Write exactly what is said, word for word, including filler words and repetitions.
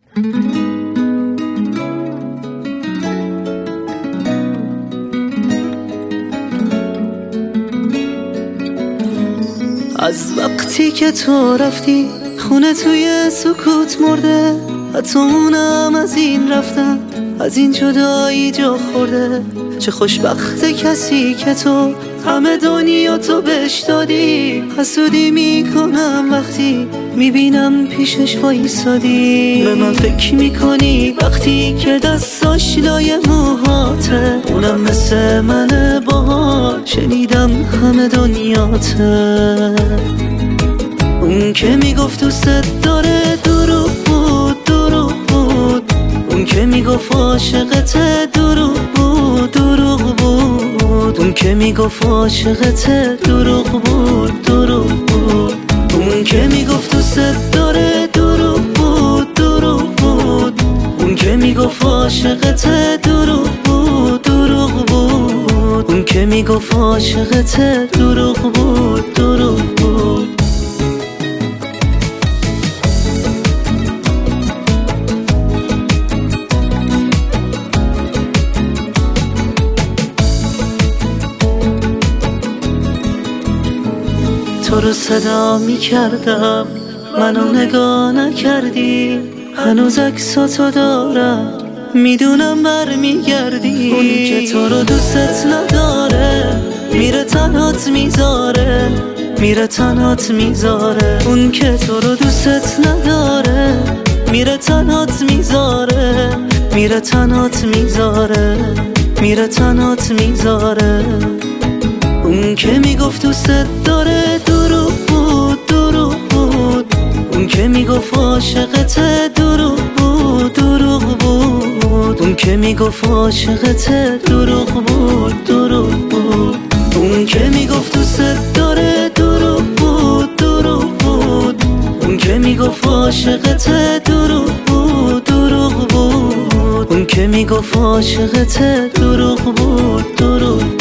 از وقتی که تو رفتی خونه توی سکوت مرده، حتی اونم از این رفتن از این جدایی جا خورده. چه خوشبخت کسی که تو همه دنیا تو بهش دادی. حسودی میکنم وقتی میبینم پیشش وایسادی. به من فکر میکنی وقتی که دستاش لای موهاته، اونم مثل منه باهات شنیدم همه دنیاته. اون که میگفت دوست داره دروغ بود دروغ بود. اون که میگفت عاشقته دروغ بود دروغ بود. اون که میگفت عاشقته دروغ بود دروغ بود. اون که میگفت دوست داره دروغ بود دروغ بود. اون که میگفت عاشقته دروغ بود دروغ بود. اون که میگفت عاشقته دروغ بود دروغ بود. تو رو صدا می کردم منو نگاه نکردی. هنوز عکساتو دارم میدونم بر میگردی. اونی که تو رو دوستت نداره میره تنهات میذاره میره تنهات میذاره. اون که تو رو دوستت نداره میره تنهات میذاره میره تنهات میذاره میره تنهات میذاره. اون که میگفت دوستت داره دروغ بود دروغ بود. اون که میگفت عاشقته دروغ بود دروغ بود. اون که میگفت عاشقته دروغ بود دروغ بود. اون که میگفت دوستت داره دروغ بود دروغ بود. اون که میگفت عاشقته دروغ بود دروغ بود. اون که میگفت عاشقته دروغ بود دروغ بود.